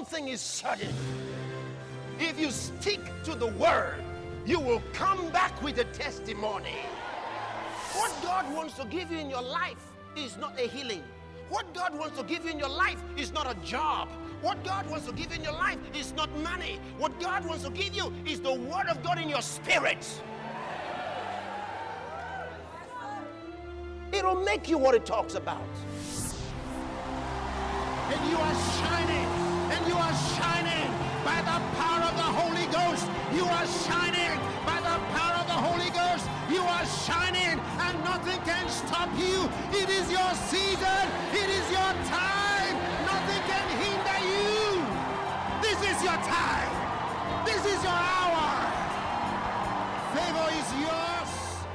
thing is certain. If you stick to the word, you will come back with a testimony. What God wants to give you in your life is not a healing. What God wants to give you in your life is not a job. What God wants to give you in your life is not money. What God wants to give you is the word of God in your spirit. It'll make you what it talks about. And you are shining. And you are shining by the power of the Holy Ghost. You are shining by the power of the Holy Ghost. You are shining and nothing can stop you. It is your season. It is your time. Nothing can hinder you. This is your time. This is your hour. Favor is yours.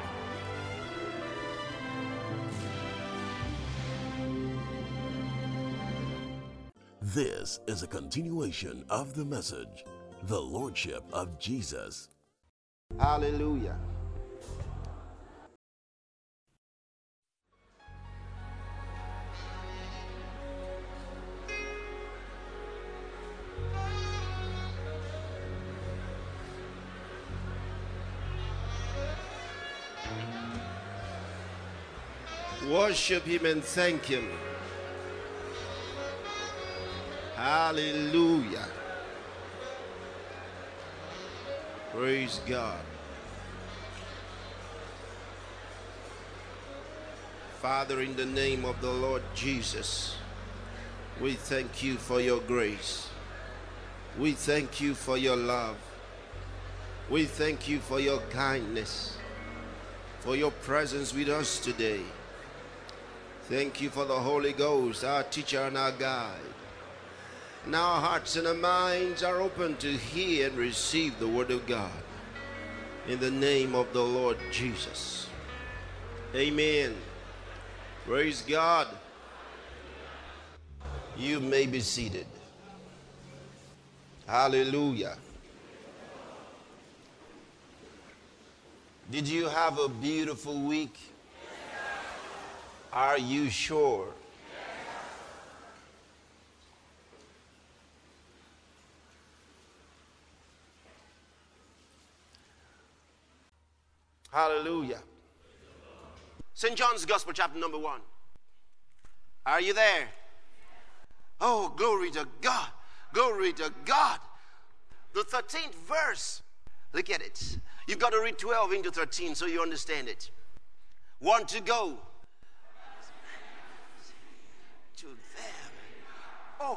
This is a continuation of the message, the Lordship of Jesus. Hallelujah. Worship him and thank him. Hallelujah. Praise God. Father, in the name of the Lord Jesus, we thank you for your grace. We thank you for your love. We thank you for your kindness, for your presence with us today. Thank you for the Holy Ghost, our teacher and our guide. Now our hearts and our minds are open to hear and receive the word of God. In the name of the Lord Jesus. Amen. Praise God. You may be seated. Hallelujah. Did you have a beautiful week? Are you sure? Hallelujah. St. John's Gospel, chapter number 1. Are you there? Oh, glory to God. Glory to God. The 13th verse. Look at it. You've got to read 12 into 13 so you understand it. Want to go to them. Oh.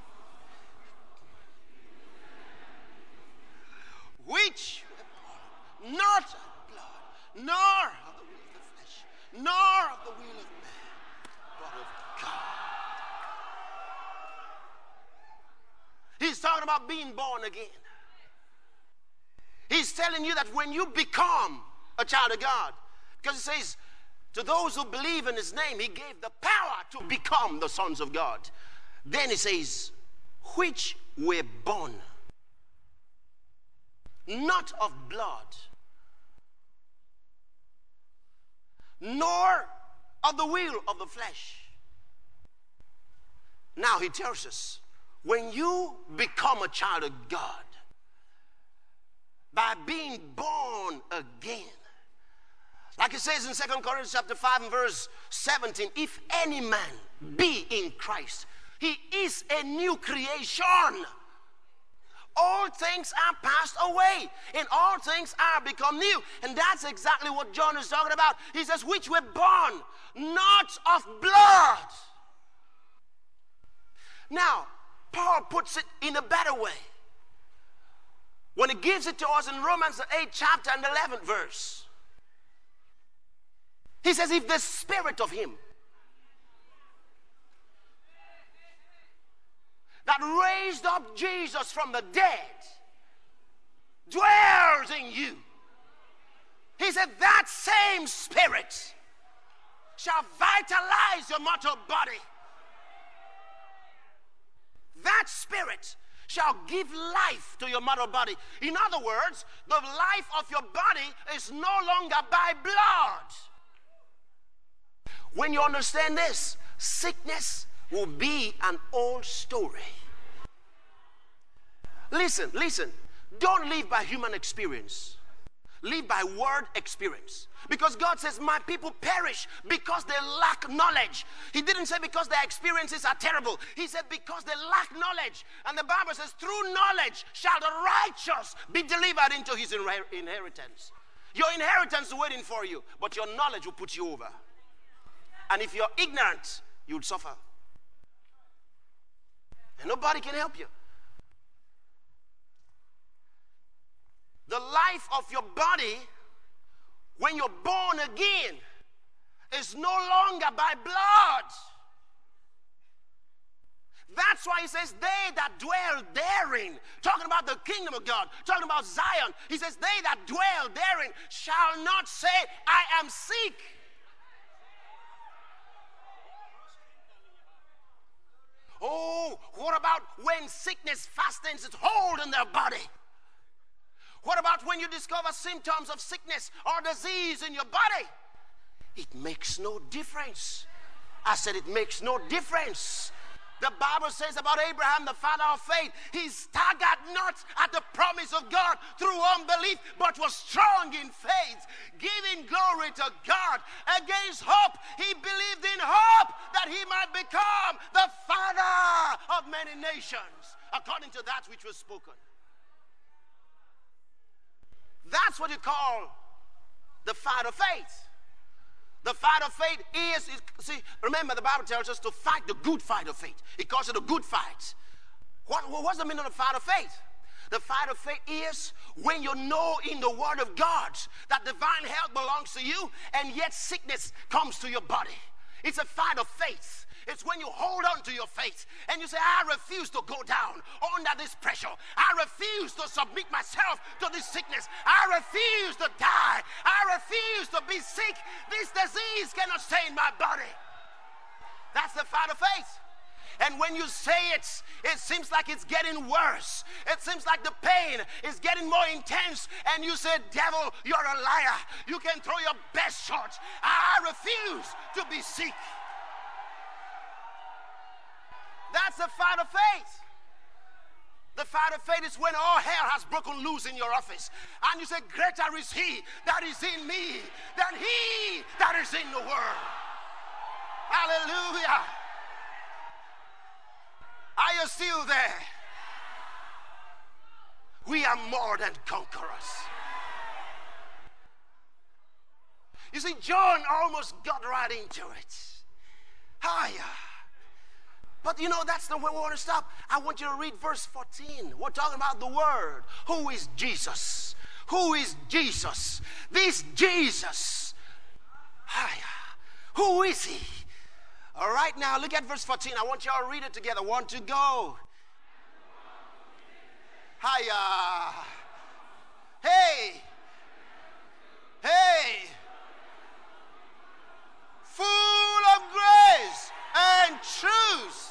Which not nor of the will of the flesh, nor of the will of man, but of God. He's talking about being born again. He's telling you that when you become a child of God, because it says, to those who believe in his name, he gave the power to become the sons of God. Then he says, which were born, not of blood, nor of the will of the flesh. Now he tells us, when you become a child of God, by being born again, like it says in 2 Corinthians chapter 5 and verse 17, if any man be in Christ, he is a new creation. All things are passed away, and all things are become new. And that's exactly what John is talking about. He says, which were born not of blood. Now, Paul puts it in a better way when he gives it to us in Romans the 8th chapter and 11th verse. He says, if the spirit of him that raised up Jesus from the dead dwells in you, he said that same spirit shall vitalize your mortal body. That spirit shall give life to your mortal body. In other words, the life of your body is no longer by blood. When you understand this, sickness will be an old story. Listen. Don't live by human experience. Live by word experience. Because God says, my people perish because they lack knowledge. He didn't say because their experiences are terrible. He said because they lack knowledge. And the Bible says, through knowledge shall the righteous be delivered into his inheritance. Your inheritance is waiting for you, but your knowledge will put you over. And if you're ignorant, you'll suffer. And nobody can help you. The life of your body, when you're born again, is no longer by blood. That's why he says, they that dwell therein, talking about the kingdom of God, talking about Zion, he says, they that dwell therein shall not say, I am sick. Oh, what about when sickness fastens its hold in their body? What about when you discover symptoms of sickness or disease in your body? It makes no difference. I said it makes no difference. The Bible says about Abraham, the father of faith, he staggered not at the promise of God through unbelief, but was strong in faith, giving glory to God. Against hope, he believed in hope that he might become the father of many nations, according to that which was spoken. That's what you call the fight of faith. The fight of faith is, see, remember the Bible tells us to fight the good fight of faith. It calls it a good fight. What's the meaning of the fight of faith? The fight of faith is when you know in the Word of God that divine health belongs to you, and yet sickness comes to your body. It's a fight of faith. It's when you hold on to your faith and you say, I refuse to go down under this pressure. I refuse to submit myself to this sickness. I refuse to die. I refuse to be sick. This disease cannot stay in my body. That's the fight of faith. And when you say it, it seems like it's getting worse. It seems like the pain is getting more intense. And you say, devil, you're a liar. You can throw your best shot. I refuse to be sick. That's the fight of faith. The fight of faith is when all hell has broken loose in your office. And you say, greater is he that is in me than he that is in the world. Hallelujah. Are you still there? We are more than conquerors. You see, John almost got right into it. Higher. But you know, that's the way we want to stop. I want you to read verse 14. We're talking about the Word. Who is Jesus? Who is Jesus? This Jesus. Who is he? All right, now look at verse 14. I want you all to read it together. 1, 2, go. Hiya. Hey. Hey. Full of grace and truth.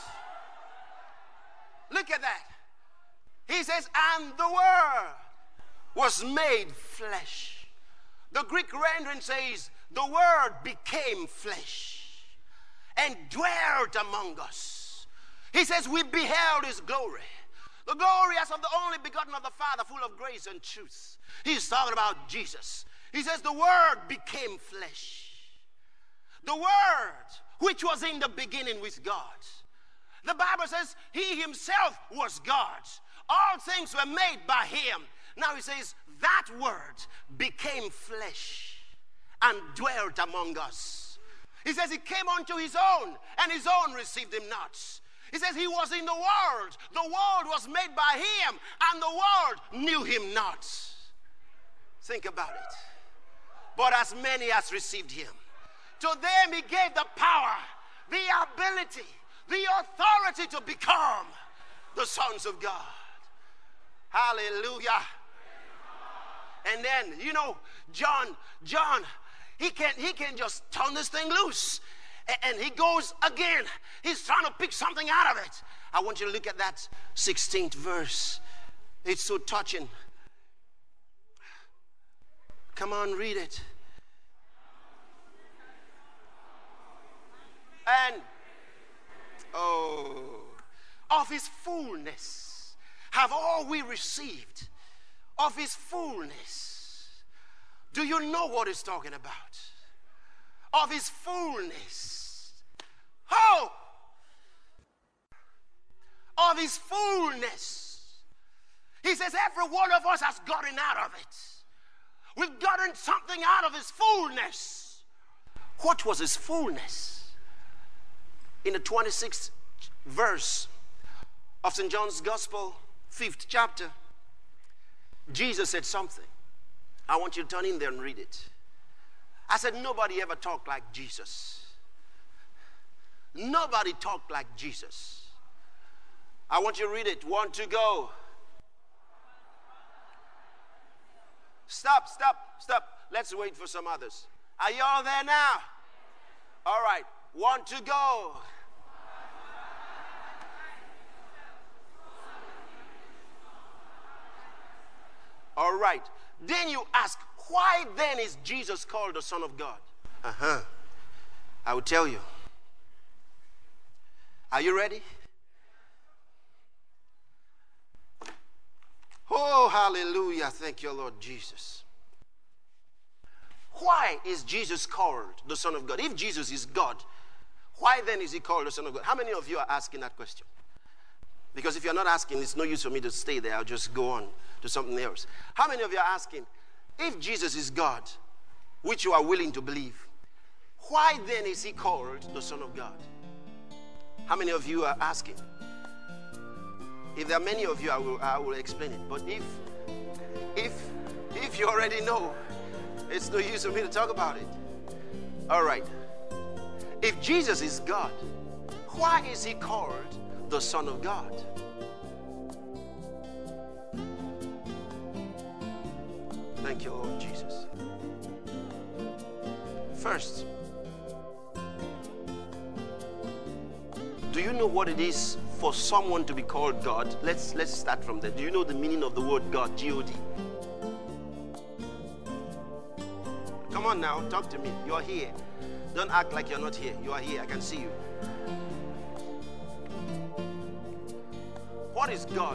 Look at that. He says, and the Word was made flesh. The Greek rendering says, the Word became flesh and dwelt among us. He says, we beheld his glory. The glory as of the only begotten of the Father, full of grace and truth. He's talking about Jesus. He says, the Word became flesh. The Word, which was in the beginning with God. The Bible says he himself was God. All things were made by him. Now he says that Word became flesh and dwelt among us. He says he came unto his own, and his own received him not. He says he was in the world. The world was made by him, and the world knew him not. Think about it. But as many as received him, to them he gave the power, the ability, the authority to become the sons of God. Hallelujah. And then, you know, John, he can just turn this thing loose. And he goes again. He's trying to pick something out of it. I want you to look at that 16th verse. It's so touching. Come on, read it. And of his fullness have all we received of his fullness. Do you know what he's talking about? Of his fullness. Oh! Of his fullness. He says every one of us has gotten out of it. We've gotten something out of his fullness. What was his fullness? In the 26th verse of St. John's Gospel, 5th chapter, Jesus said something. I want you to turn in there and read it. I said, nobody ever talked like Jesus. Nobody talked like Jesus. I want you to read it. 1, 2, go. Stop. Let's wait for some others. Are you all there now? All right. 1, 2, go. All right. Then you ask, why then is Jesus called the Son of God? I will tell you. Are you ready? Oh, hallelujah. Thank you, Lord Jesus. Why is Jesus called the Son of God? If Jesus is God, why then is he called the Son of God? How many of you are asking that question? Because if you're not asking, it's no use for me to stay there. I'll just go on to something else. How many of you are asking, if Jesus is God, which you are willing to believe, why then is he called the Son of God? How many of you are asking? If there are many of you, I will explain it. But if you already know, it's no use for me to talk about it. All right. If Jesus is God, why is he called the Son of God? Thank you, Lord Jesus. First, do you know what it is for someone to be called God? Let's start from there. Do you know the meaning of the word God? G-O-D. Come on now, talk to me. You're here. Don't act like you're not here. You are here. I can see you. What is God?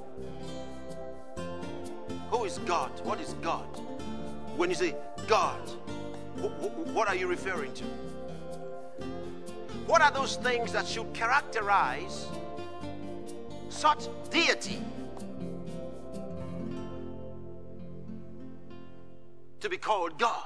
Who is God? What is God? When you say God, what are you referring to? What are those things that should characterize such deity to be called God?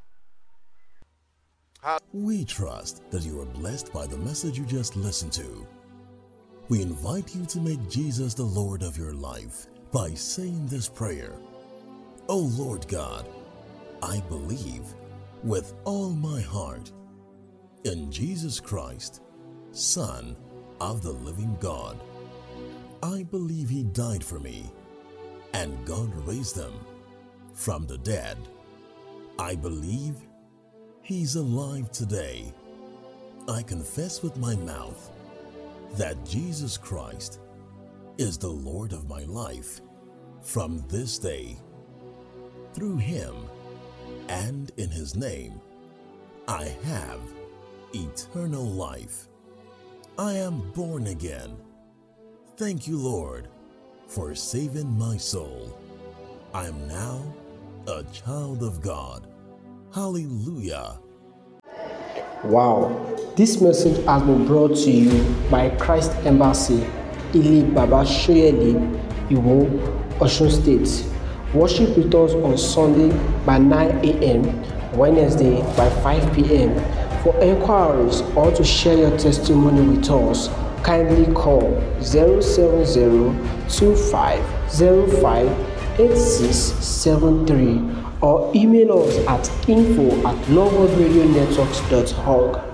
We trust that you are blessed by the message you just listened to. We invite you to make Jesus the Lord of your life by saying this prayer. Oh Lord God, I believe with all my heart in Jesus Christ, Son of the living God. I believe he died for me and God raised him from the dead. I believe he's alive today. I confess with my mouth that Jesus Christ is the Lord of my life from this day. Through him and in his name, I have eternal life. I am born again. Thank you, Lord, for saving my soul. I am now a child of God. Hallelujah. Wow, this message has been brought to you by Christ Embassy, Ili Baba Shoyeli, Iwo, Osun State. Worship with us on Sunday by 9 a.m., Wednesday by 5 p.m. For inquiries or to share your testimony with us, kindly call 07025058673 or email us at info@loveworldradionetworks.org.